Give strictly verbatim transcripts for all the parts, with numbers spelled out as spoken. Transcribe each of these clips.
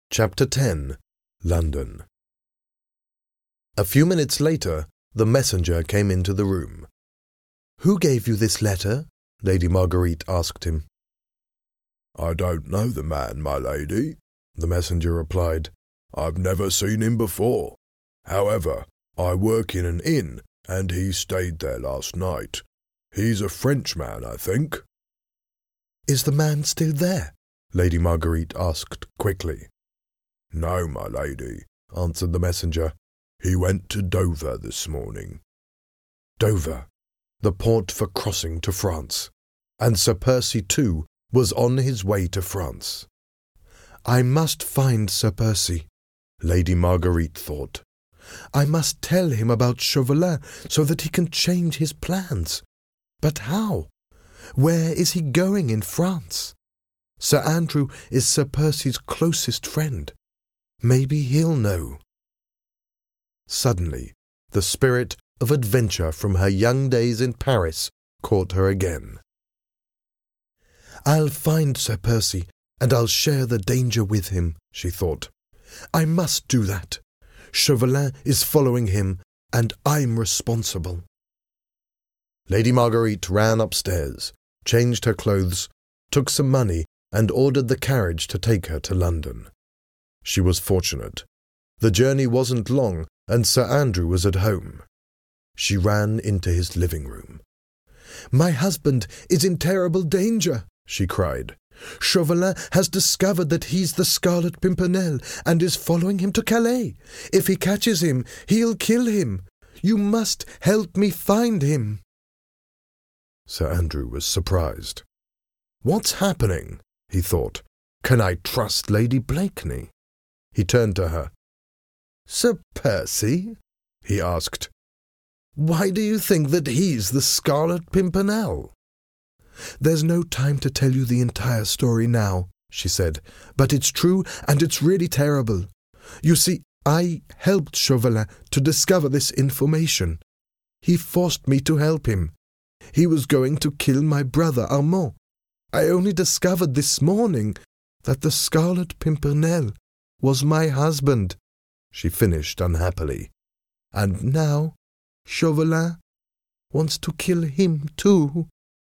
Chapter ten. London. A few minutes later, the messenger came into the room. "Who gave you this letter?" Lady Marguerite asked him. "I don't know the man, my lady," the messenger replied. "I've never seen him before. However, I work in an inn, and he stayed there last night. He's a Frenchman, I think." "Is the man still there?" Lady Marguerite asked quickly. "No, my lady," answered the messenger. "He went to Dover this morning." Dover, the port for crossing to France. And Sir Percy, too, was on his way to France. I must find Sir Percy, Lady Marguerite thought. I must tell him about Chauvelin so that he can change his plans. But how? Where is he going in France? Sir Andrew is Sir Percy's closest friend. Maybe he'll know. Suddenly, the spirit of adventure from her young days in Paris caught her again. I'll find Sir Percy, and I'll share the danger with him, she thought. I must do that. Chauvelin is following him, and I'm responsible. Lady Marguerite ran upstairs, changed her clothes, took some money, and ordered the carriage to take her to London. She was fortunate. The journey wasn't long, and Sir Andrew was at home. She ran into his living room. "My husband is in terrible danger," she cried. "Chauvelin has discovered that he's the Scarlet Pimpernel and is following him to Calais. If he catches him, he'll kill him. You must help me find him." Sir Andrew was surprised. "What's happening?" he thought. "Can I trust Lady Blakeney?" He turned to her. "Sir Percy?" he asked. "Why do you think that he's the Scarlet Pimpernel?" "There's no time to tell you the entire story now," she said, "but it's true and it's really terrible. You see, I helped Chauvelin to discover this information. He forced me to help him. He was going to kill my brother Armand. I only discovered this morning that the Scarlet Pimpernel was my husband," she finished unhappily. "And now Chauvelin wants to kill him too."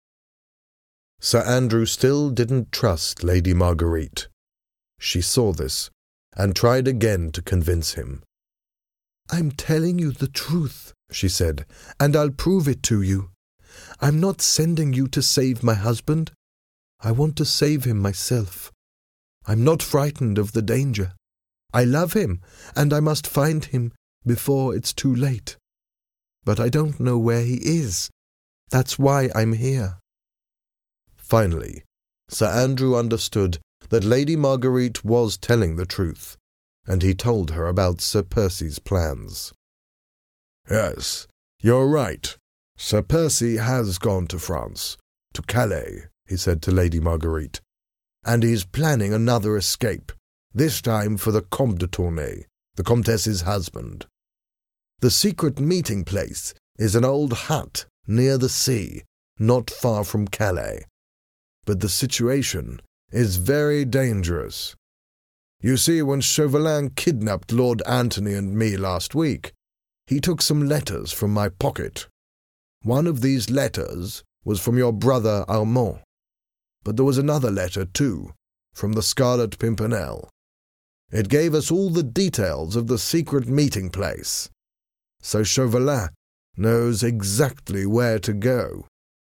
Sir Andrew still didn't trust Lady Marguerite. She saw this, and tried again to convince him. "I'm telling you the truth," she said, "and I'll prove it to you. I'm not sending you to save my husband. I want to save him myself. I'm not frightened of the danger. I love him, and I must find him before it's too late. But I don't know where he is. That's why I'm here." Finally, Sir Andrew understood that Lady Marguerite was telling the truth, and he told her about Sir Percy's plans. "Yes, you're right. Sir Percy has gone to France, to Calais," he said to Lady Marguerite, "and he's planning another escape, this time for the Comte de Tournay, the Comtesse's husband. The secret meeting place is an old hut near the sea, not far from Calais. But the situation is very dangerous. You see, when Chauvelin kidnapped Lord Antony and me last week, he took some letters from my pocket. One of these letters was from your brother Armand, but there was another letter, too, from the Scarlet Pimpernel. It gave us all the details of the secret meeting place. So Chauvelin knows exactly where to go."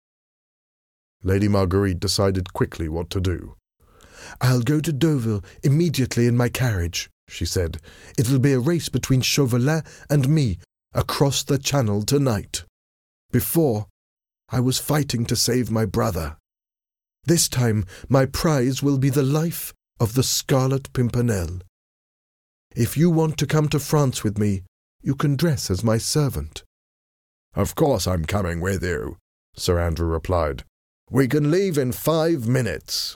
Lady Marguerite decided quickly what to do. "I'll go to Dover immediately in my carriage," she said. "It'll be a race between Chauvelin and me across the Channel tonight. Before, I was fighting to save my brother. This time, my prize will be the life of the Scarlet Pimpernel. If you want to come to France with me, you can dress as my servant." "Of course I'm coming with you," Sir Andrew replied. "We can leave in five minutes."